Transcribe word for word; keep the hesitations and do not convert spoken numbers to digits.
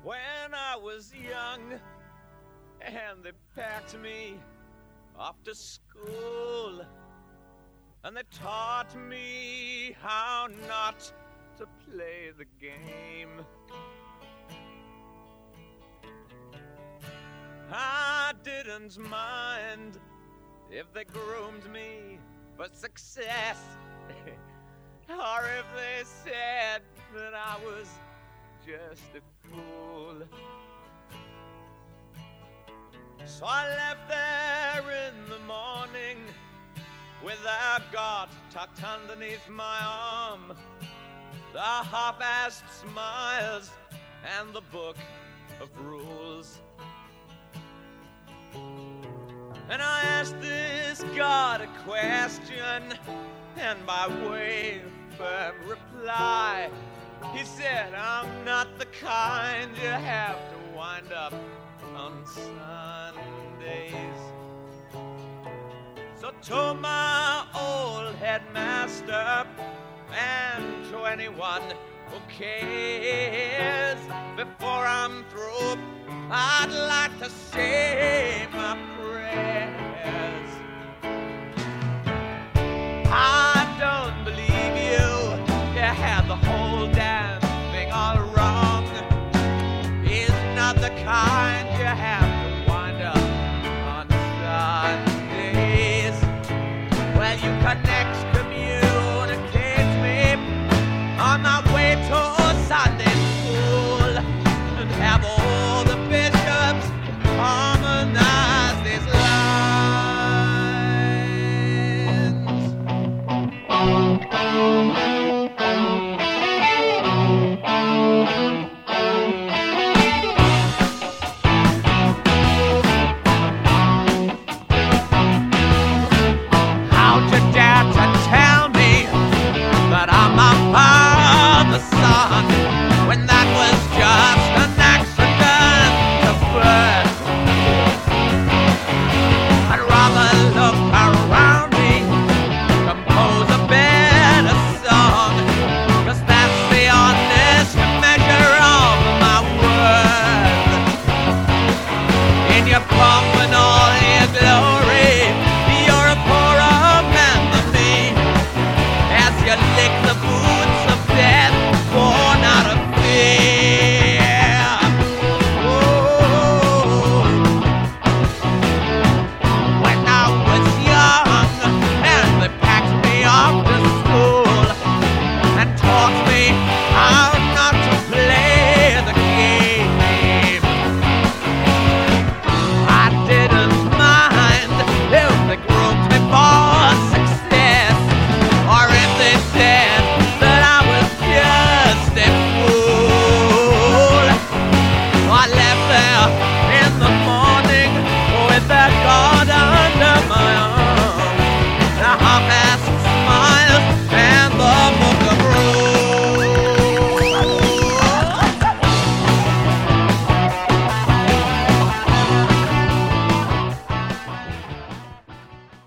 when I was young, and they packed me off to school, and they taught me how not to play the game. I didn't mind if they groomed me for success, or if they said that I was just a fool. So I left there in the morning with a God tucked underneath my arm, the half-assed smiles, and the book of rules. And I asked this God a question, and by way of firm reply, he said, I'm not the kind you have to wind up on Sundays. So to my old headmaster, and to anyone who cares, before I'm through, I'd like to say my